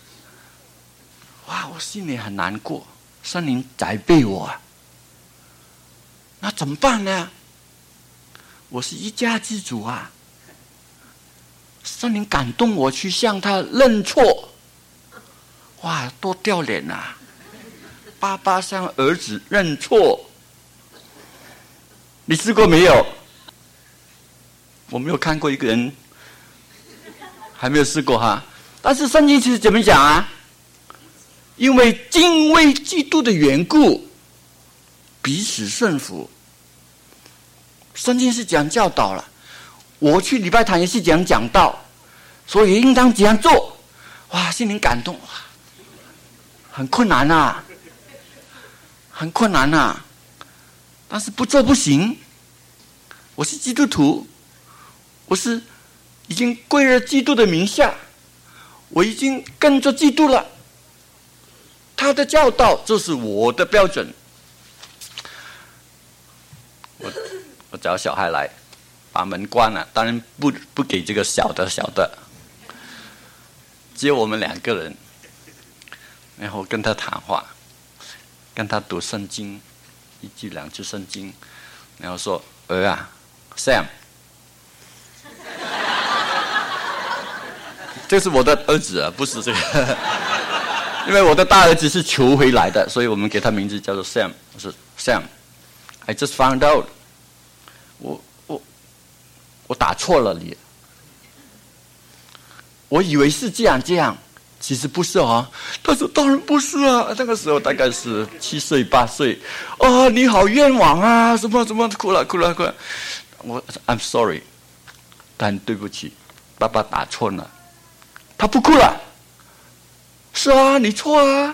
Speaker 1: 哇，我心里很难过，圣灵责备我啊。那怎么办呢？我是一家之主啊，圣灵感动我去向他认错，哇，多掉脸啊！爸爸向儿子认错，你试过没有？我没有看过一个人还没有试过哈。但是圣经其实怎么讲啊？因为敬畏基督的缘故，彼此顺服。圣经是讲教导了，我去礼拜堂也是讲道，所以应当这样做。哇，心灵感动，很困难啊。很困难啊，但是不做不行。我是基督徒，我是已经归了基督的名下，我已经跟着基督了，他的教导就是我的标准。我找小孩来，把门关了，当然不给这个小的，只有我们2个人，然后跟他谈话。跟他读圣经，1句2句圣经，然后说：“儿啊 ，Sam， 这是我的儿子啊，不是这个，因为我的大儿子是求回来的，所以我们给他名字叫做 Sam。我说 Sam，I just found out， 我打错了你，我以为是这样。”其实不是啊，他说当然不是啊，那个时候大概是7岁8岁，你好冤枉啊，什么哭了，我 I'm sorry， 但对不起，爸爸打错了，他不哭了，是啊，你错啊，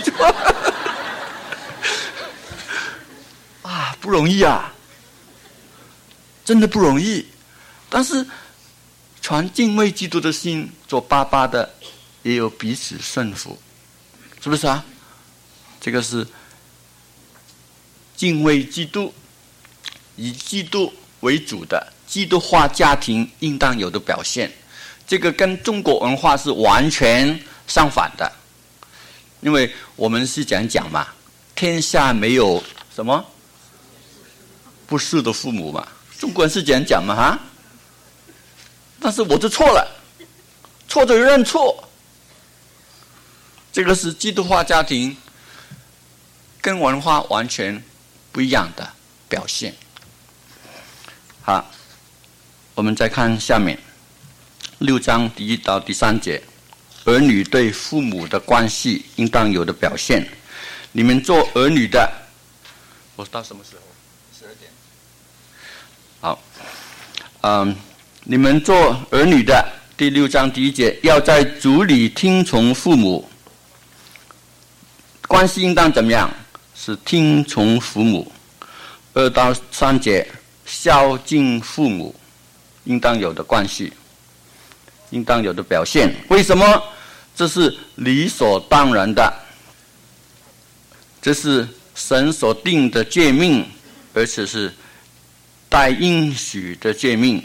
Speaker 1: 不容易啊，真的不容易，但是传敬畏基督的心，做爸爸的。也有彼此顺服，是不是啊？这个是敬畏基督，以基督为主的基督化家庭应当有的表现。这个跟中国文化是完全相反的，因为我们是讲嘛，天下没有什么不是的父母嘛，中国人是讲嘛但是我就错了，错就认错。这个是基督化家庭跟文化完全不一样的表现。好，我们再看下面6章第1到第3节。 儿女对父母的关系应当有的表现。你们做儿女的，我到什么时候？12点。好，你们做儿女的，第6章第1节，要在主里听从父母。关系应当怎么样？是听从父母。2到3节，孝敬父母，应当有的关系，应当有的表现。为什么？这是理所当然的，这是神所定的诫命，而且是带应许的诫命。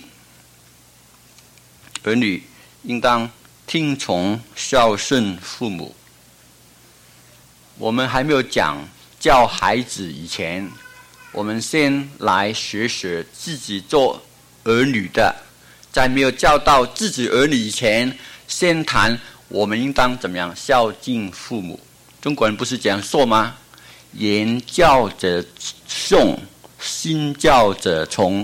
Speaker 1: 儿女应当听从孝顺父母。我们还没有讲教孩子以前，我们先来学学自己做儿女的，在没有教导自己儿女以前，先谈我们应当怎么样孝敬父母。中国人不是这样说吗？言教者顺，心教者从。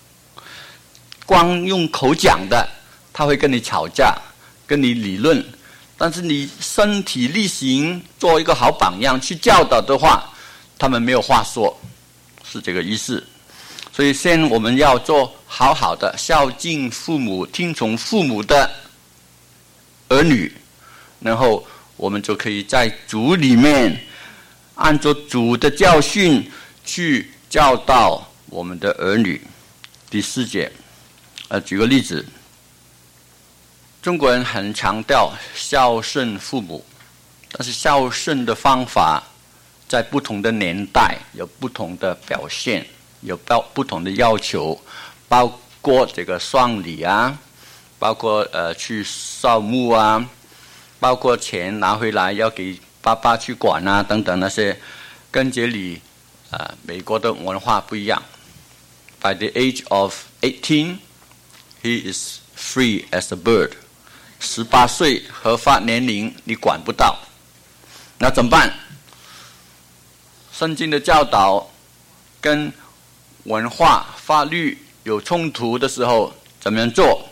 Speaker 1: 光用口讲的，他会跟你吵架，跟你理论，但是你身体力行，做一个好榜样去教导的话，他们没有话说，是这个意思。所以先我们要做好好的孝敬父母、听从父母的儿女，然后我们就可以在主里面按照主的教训去教导我们的儿女。第4节，举个例子，中国人很强调孝顺父母，但是孝顺的方法在不同的年代有不同的表现，有不同的要求，包括这个丧礼啊，包括去扫墓啊，包括钱拿回来要给爸爸去管啊等等，那些跟这里美国的文化不一样。By the age of 18, he is free as a bird. 18岁合法年龄你管不到，那怎么办？圣经的教导跟文化法律有冲突的时候怎么样做？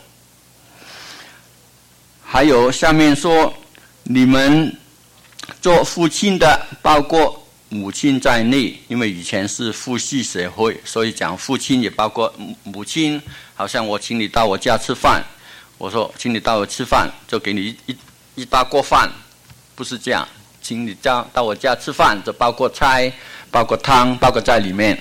Speaker 1: 还有下面说，你们做父亲的，包括母亲在内，因为以前是父系社会，所以讲父亲也包括母亲。好像我请你到我家吃饭，我说请你到我吃饭，就给你一大锅饭，不是这样。请你到我家吃饭，就包括菜，包括汤，包括在里面。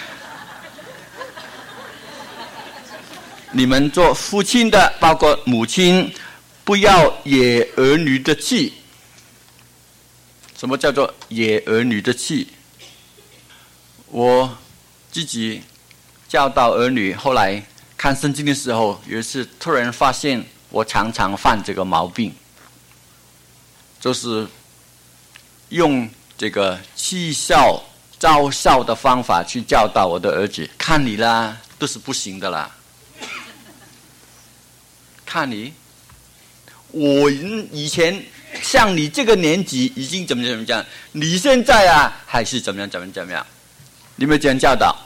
Speaker 1: 你们做父亲的，包括母亲，不要野儿女的气。什么叫做野儿女的气？我自己教导儿女，后来看圣经的时候，有一次突然发现我常常犯这个毛病，就是用这个讥笑、嘲笑的方法去教导我的儿子。看你啦，都是不行的啦。看你，我以前像你这个年纪已经怎么样，你现在啊还是怎么样？你们这样教导？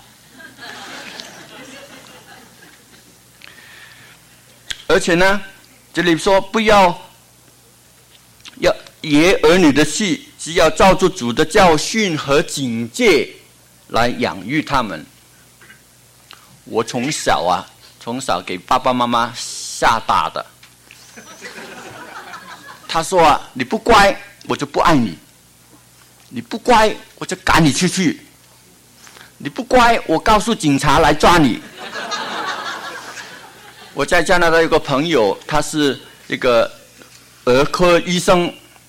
Speaker 1: 而且呢，这里说不要野儿女的气，只要照着主的教训和警戒来养育他们。我从小给爸爸妈妈吓大的。他说啊，你不乖，我就不爱你；你不乖，我就赶你出去；你不乖，我告诉警察来抓你。我在加拿大有个朋友，他是一个儿科医生，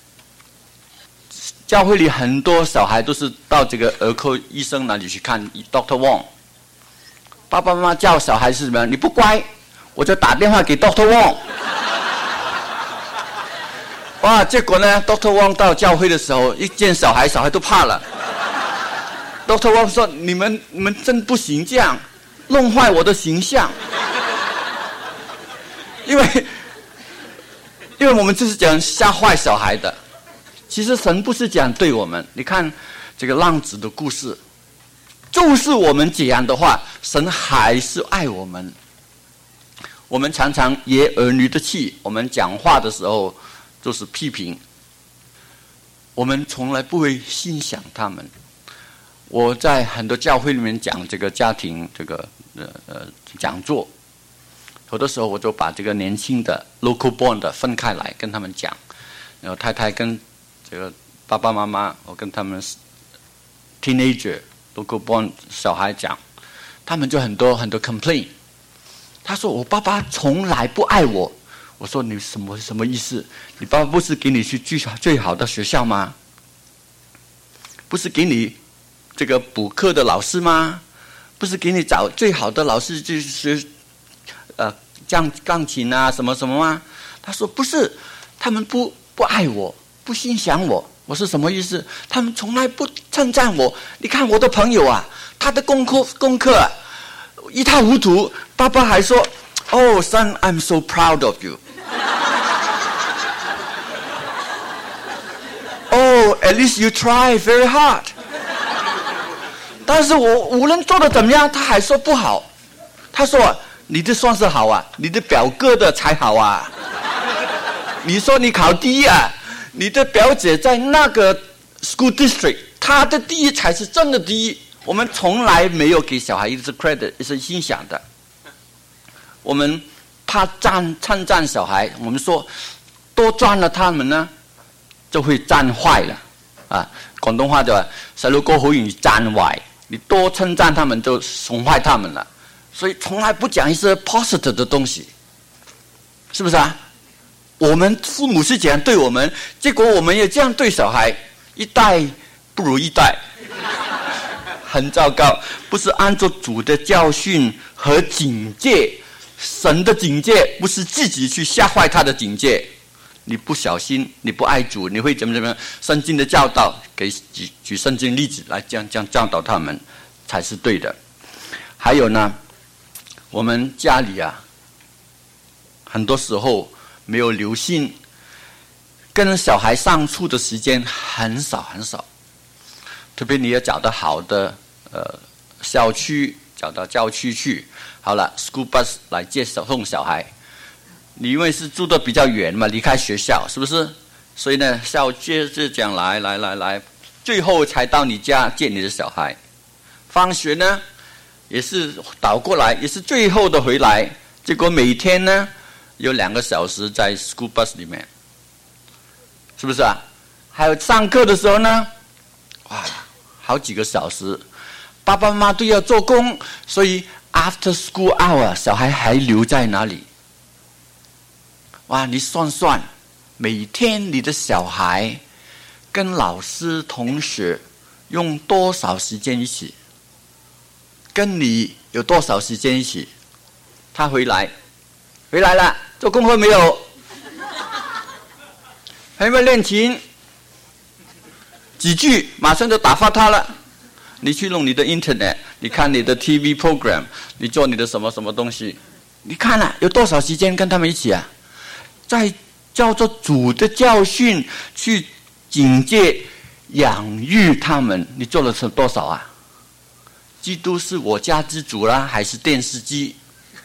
Speaker 1: 教会里很多小孩都是到这个儿科医生那里去看 Dr. Wong。爸爸妈妈叫小孩是什么样？你不乖，我就打电话给 Dr. Wong。哇！结果呢 ，Dr. Wong 到教会的时候，一见小孩都怕了。Dr. Wong 说：“你们真不行，这样弄坏我的形象。因为我们就是讲吓坏小孩的。其实神不是讲对我们。你看这个浪子的故事，就是我们这样的话，神还是爱我们。我们常常野儿女的气，我们讲话的时候都是批评。我们从来不会欣赏他们。我在很多教会里面讲这个家庭讲座，有的时候我就把这个年轻的 local born 的分开来跟他们讲，然后太太跟这个爸爸妈妈，我跟他们 teenager local born 小孩讲，他们就很多 complain。他说我爸爸从来不爱我。我说你什么意思？你爸爸不是给你去最好的学校吗？不是给你这个补课的老师吗？不是给你找最好的老师去学钢琴啊什么什么吗？他说不是，他们不爱我，不欣赏我。我是什么意思？他们从来不称赞我。你看我的朋友啊，他的功课啊一塌糊涂，爸爸还说 Oh son, I'm so proud of you. Oh, at least you try very hard. 但是我无论做的怎么样，他还说不好。他说你的算是好啊，你的表哥的才好啊。你说你考第一啊，你的表姐在那个 school district， 她的第一才是真的第一。我们从来没有给小孩一次 credit， 一次欣赏的。我们怕称赞小孩，我们说多赞了他们呢，就会赞坏了啊。广东话就話細路哥好容易讚壞，你多稱讚他們就寵壞他們了。所以從來不講一些 positive 的東西，是不是啊？我們父母是這樣對我們，結果我們也這樣對小孩，一代不如一代，很糟糕。不是按照主的教訓和警戒，神的警戒不是自己去嚇壞他的警戒。你不小心，你不爱主，你会怎么样？圣经的教导，给举圣经例子来这样教导他们，才是对的。还有呢，我们家里啊，很多时候没有留心，跟小孩相处的时间很少很少。特别你要找到好的校区，找到郊区去，好了 ，school bus 来接送小孩。你因为是住得比较远嘛，离开学校，是不是？所以呢，校接着讲来，最后才到你家接你的小孩。放学呢，也是倒过来，也是最后的回来。结果每天呢，有2个小时在 school bus 里面，是不是啊？还有上课的时候呢，哇，好几个小时，爸爸妈妈都要做工，所以 after school hour 小孩还留在哪里？哇，你算算，每天你的小孩跟老师同学用多少时间一起？跟你有多少时间一起？他回来了，做功课没有？还有没有练琴？几句马上就打发他了。你去弄你的 internet， 你看你的 TV program， 你做你的什么什么东西？你看了有多少时间跟他们一起啊？在叫做主的教训去警戒养育他们，你做了多少啊？基督是我家之主啦，还是电视机？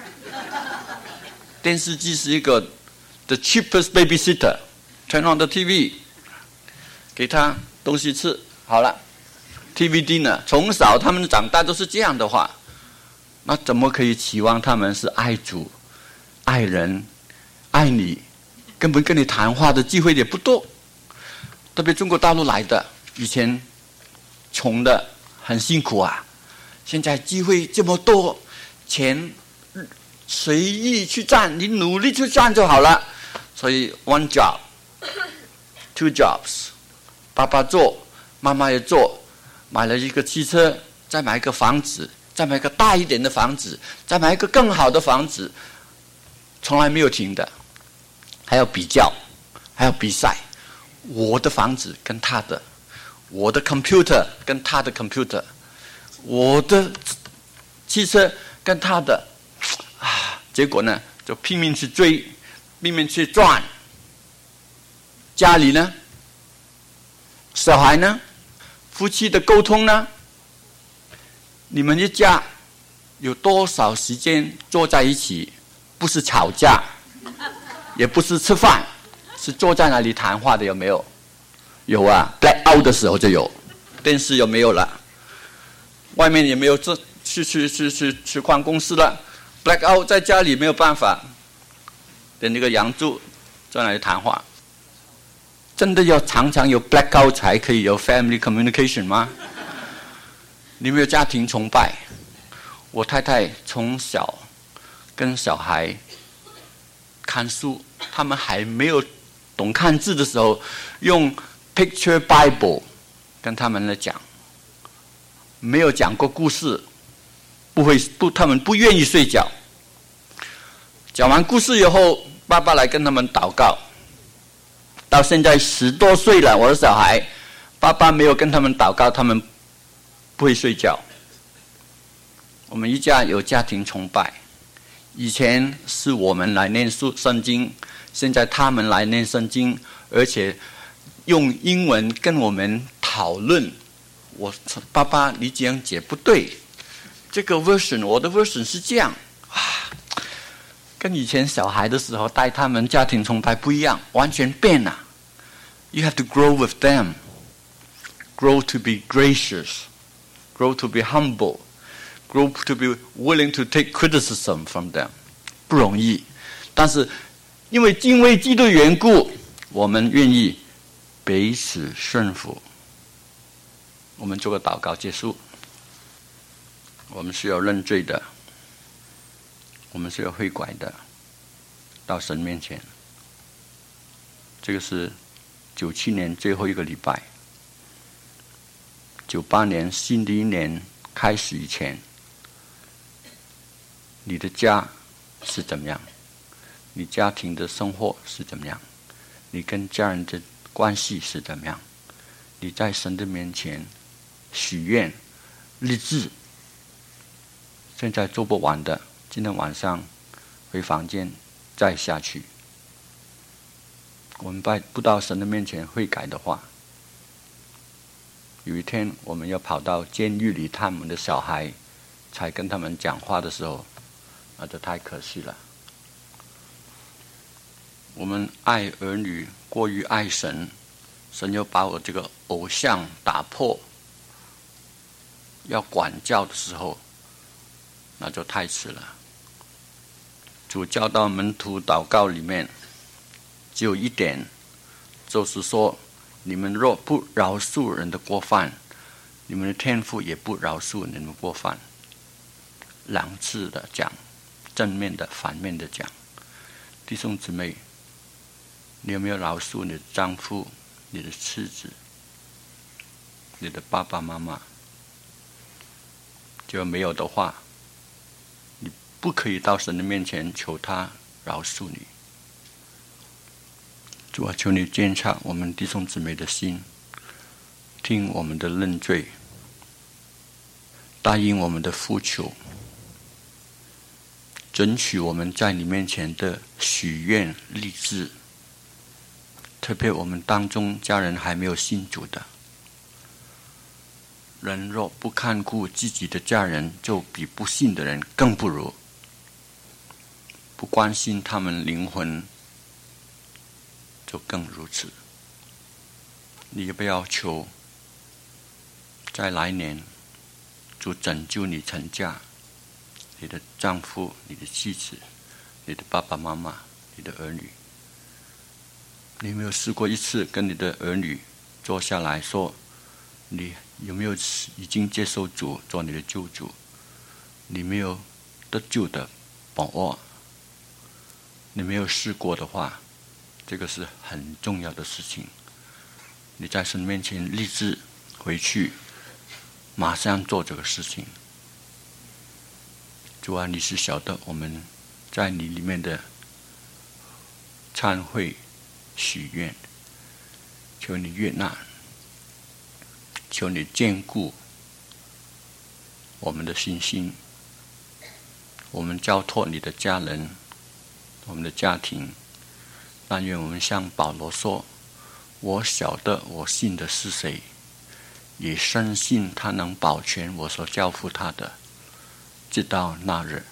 Speaker 1: 电视机是一个 the cheapest babysitter， turn on the TV， 给他东西吃，好了。TVD 呢？从小他们长大都是这样的话，那怎么可以期望他们是爱主、爱人、爱你？根本跟你谈话的机会也不多，特别中国大陆来的，以前穷的很辛苦啊，现在机会这么多，钱随意去赚，你努力去赚就好了。所以 one job, two jobs， 爸爸做，妈妈也做，买了一个汽车，再买一个房子，再买一个大一点的房子，再买一个更好的房子，从来没有停的。还要比较，还要比赛，我的房子跟他的，我的 computer 跟他的 computer， 我的汽车跟他的，结果呢就拼命去追，拼命去赚。家里呢，小孩呢，夫妻的沟通呢，你们一家有多少时间坐在一起？不是吵架，也不是吃饭， 是坐在那里谈话的，有没有？有啊 ，black out 的时候就有。电视有没有了？外面也没有去逛公司了 ，black out 在家里没有办法，跟那个杨柱在那里谈话。真的要常常有 black out 才可以有 family communication 吗？你没有家庭崇拜？我太太从小跟小孩看书，他们还没有懂看字的时候，用 picture Bible 跟他们来讲，没有讲过故事，他们不愿意睡觉。讲完故事以后，爸爸来跟他们祷告。到现在10多岁了，我的小孩，爸爸没有跟他们祷告，他们不会睡觉。我们一家有家庭崇拜，以前是我们来念圣经，现在他们来念圣经，而且用英文跟我们讨论。爸爸，你这样解不对，这个 version 我的 version 是这样，跟以前小孩的时候带他们家庭崇拜不一样，完全变了。You have to grow with them, grow to be gracious, grow to be humble, grow to be willing to take criticism from them. 不容易，但是因为敬畏基督的缘故，我们愿意彼此顺服。我们做个祷告结束。我们是要认罪的，我们是要悔改的，到神面前。这个是97年最后一个礼拜，98年新的一年开始以前，你的家是怎么样？你家庭的生活是怎么样？你跟家人的关系是怎么样？你在神的面前许愿立志，现在做不完的，今天晚上回房间再下去。我们不到神的面前悔改的话，有一天我们要跑到监狱里，他们的小孩才跟他们讲话的时候，那就太可惜了。我们爱儿女过于爱神，神又把我这个偶像打破，要管教的时候，那就太迟了。主教导门徒祷告里面只有一点，就是说，你们若不饶恕人的过犯，你们的天父也不饶恕你们的过犯。2次的讲，正面的反面的讲。弟兄姊妹，你有没有饶恕你的丈夫、你的妻子、你的爸爸妈妈？就没有的话，你不可以到神的面前求他饶恕你。主啊，求你监察我们弟兄姊妹的心，听我们的认罪，答应我们的呼求，准许我们在你面前的许愿立志。特别我们当中家人还没有信主的，人若不看顾自己的家人，就比不信的人更不如。不关心他们灵魂，就更如此。你要不要求在来年主拯救你全家，你的丈夫、你的妻子、你的爸爸妈妈、你的儿女？你有没有试过一次跟你的儿女坐下来说，你有没有已经接受主做你的救主？你没有得救的把握，你没有试过的话，这个是很重要的事情。你在神面前立志回去，马上做这个事情。主啊，你是晓得我们在你里面的忏悔许愿，求你悦纳，求你坚固我们的信心。我们交托你的家人，我们的家庭，但愿我们像保罗说，我晓得我信的是谁，也深信他能保全我所交付他的，直到那日。